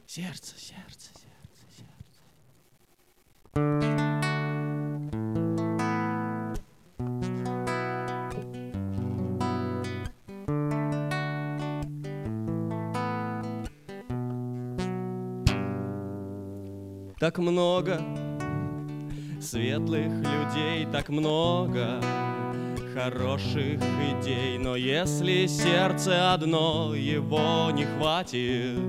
Сердце, сердце, сердце, сердце. Так много светлых людей, так много хороших идей, но если сердце одно, его не хватит.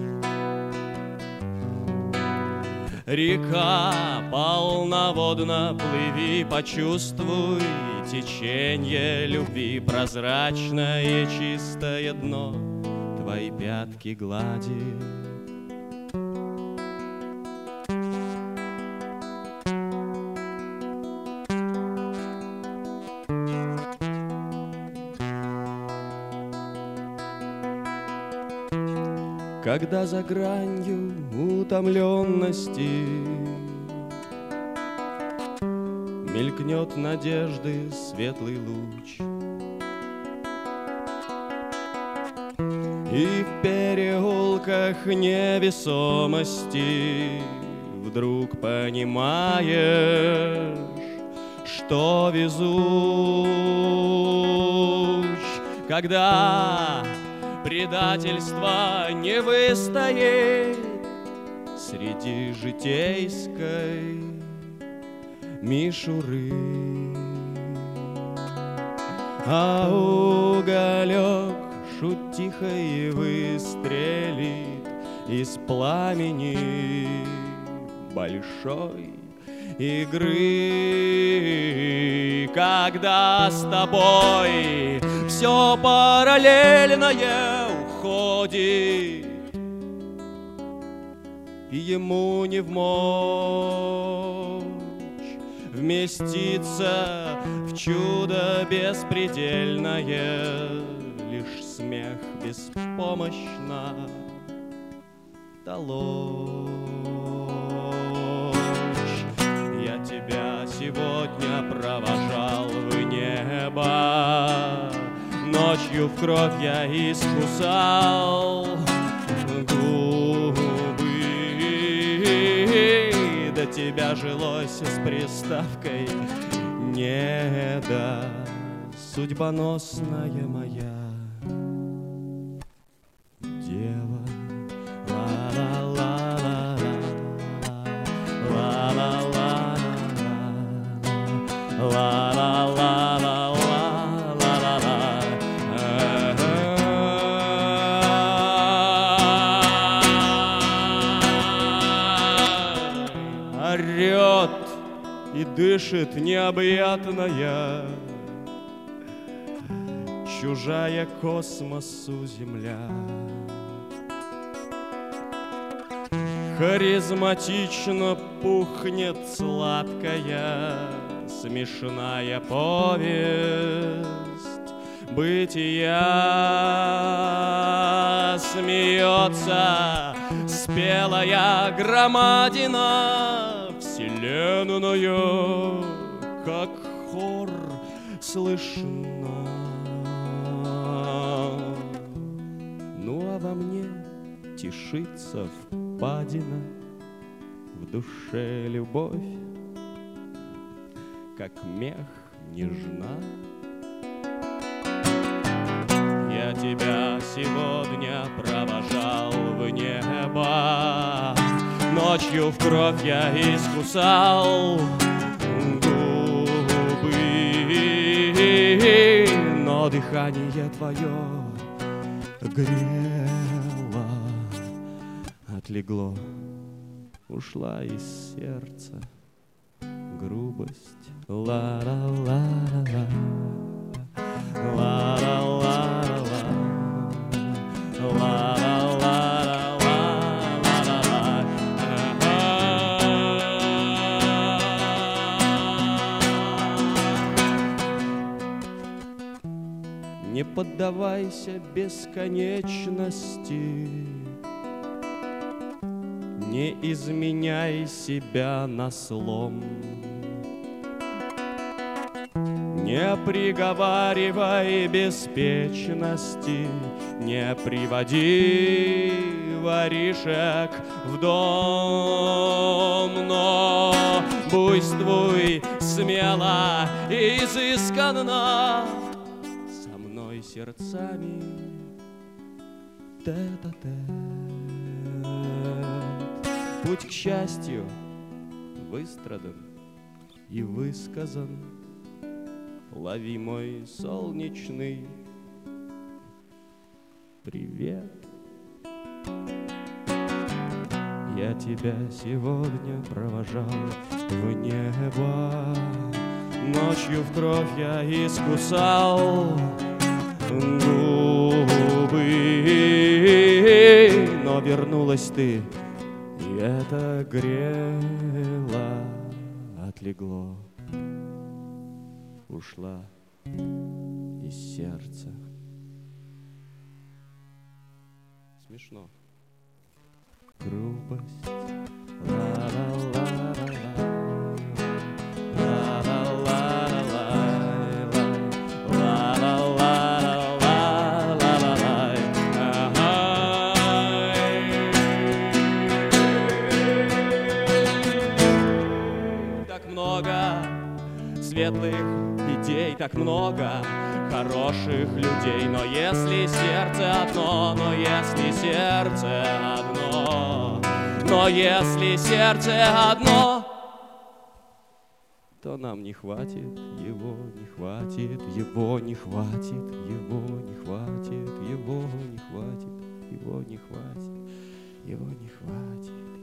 Река полноводна, плыви, почувствуй течение любви, прозрачное чистое дно твои пятки гладит. Когда за гранью утомленности мелькнет надежды светлый луч, и в переулках невесомости вдруг понимаешь, что везуч, когда предательство не выстоит среди житейской мишуры, а уголек шутихой выстрелит из пламени большой игры, когда с тобой все параллельное уходит, и ему не вмочь вместиться в чудо беспредельное, лишь смех беспомощно толочь. Я тебя сегодня провожал в небо, ночью в кровь я искусал губы, до тебя жилось с приставкой «не да», судьбоносная моя дева. Орет и дышит необъятная, чужая космосу земля. Харизматично пухнет сладкая, смешная повесть бытия. Смеется спелая громадина вселенную, как хор слышно. Ну а во мне тишится впадина, в душе любовь, как мех нежна. Я тебя сегодня провожал в небо, ночью в кровь я искусал губы, но дыхание твое грело, отлегло, ушла из сердца грубость. Ла-ла-ла-ла-ла, ла-ла-ла-ла-ла, ла-ла-ла-ла-ла. Не поддавайся бесконечности, не изменяй себя на слом, не приговаривай беспечности, не приводи воришек в дом, но буйствуй смело и изысканно со мной сердцами тет-а-тет. Путь к счастью выстрадан и высказан. Лови мой солнечный привет. Я тебя сегодня провожал в небо, ночью в кровь я искусал губы, но вернулась ты, и это грело, отлегло, ушла из сердца. Смешно. Грубость. Так много светлых идей, так много хороших людей, но если сердце одно, но если сердце одно, но если сердце одно, то нам не хватит, его не хватит, его не хватит, его не хватит, его не хватит, его не хватит, его не хватит.